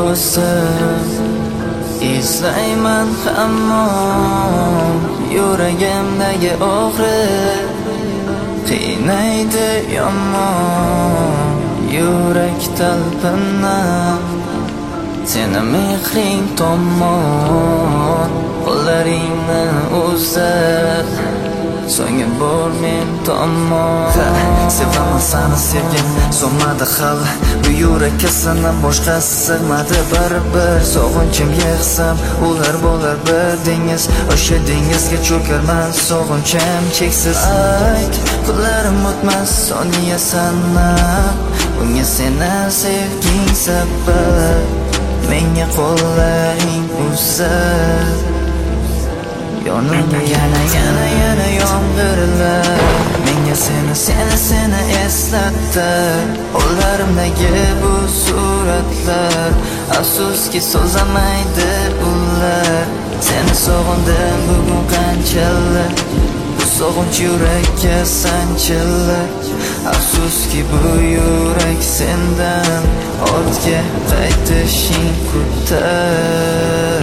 ko'zim izlayman hamon yuragimdagi og'riq qiynaydi yomon yurak talpinar seni mehring tomon qo'llaringni uzat so'nggi bor men tomon sevaman seni sevgim so'nmadi hali bu yurakka sendan boshqasi sig'madi baribir sog'inchim yig'sam ular bo'lar bir dengiz o'sha dengizga cho'karman sog'inchim cheksiz ayt kunlarim o'tmas soniya sanab bunga seni sevging sabab menga qo'llaring uzat yonimda yana yomg'irlar menga seni eslatdi qo'llarimdagi bu suratlar afsuski so'zamaydi ular seni sog'indim bugun qanchalar bu sog'inch yurakka sanchilar afsuski bu yurak sendan ortga qaytishing kutar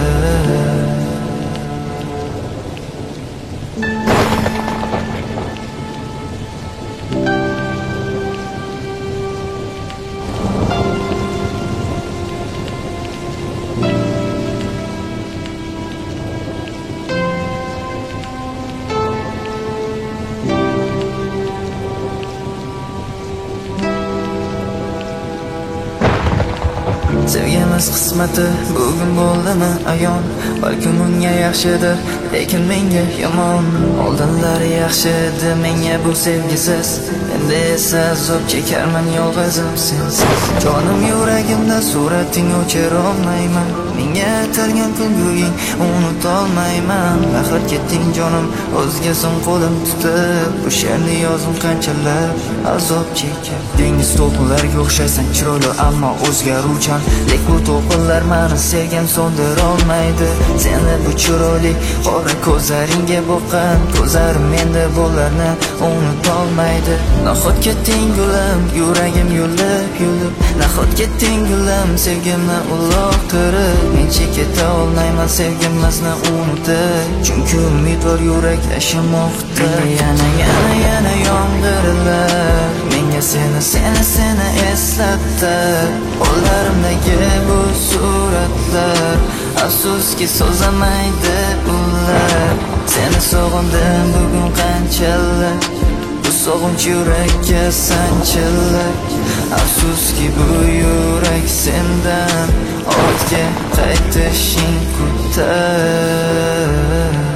sevgimiz qismati bugun bo'ldimi ayon balkim unga yaxshidir lekin menga yomon oldinlari yaxshi edi menga bu sevgisiz endi esa azob chekarman yolg'izim sensiz jonim yuragimda surating o'chirolmayman menga atalgan kulging unutolmayman axir ketding jonim o'zgasin qo'lim tutib bu she'rni yozdim qanchalar azob chekib dengiz to'lqinlariga o'xshaysan chiroyli ammo o'zgaruvchan lek bu to'lqinlar mani sevgan so'ndirolmaydi seni bu chiroyli qora ko'zlaringga boqqan ko'zlarim endi bularni unutolmaydi nahot ketding gulim yuragim yulib nahot ketding gulim sevgimni uloqtirib men keta olmayman sevgimizni unutib chunki umidvor yurak yashamoqda yana yomg'irlar menga seni eslatdi qo'llarimdagi bu suratlar afsuski so'zamaydi ular seni sog'indim bugun qanchalar bu sog'inch yurakka sanchilar afsuski bu yurak sendan ortga qaytishing kutar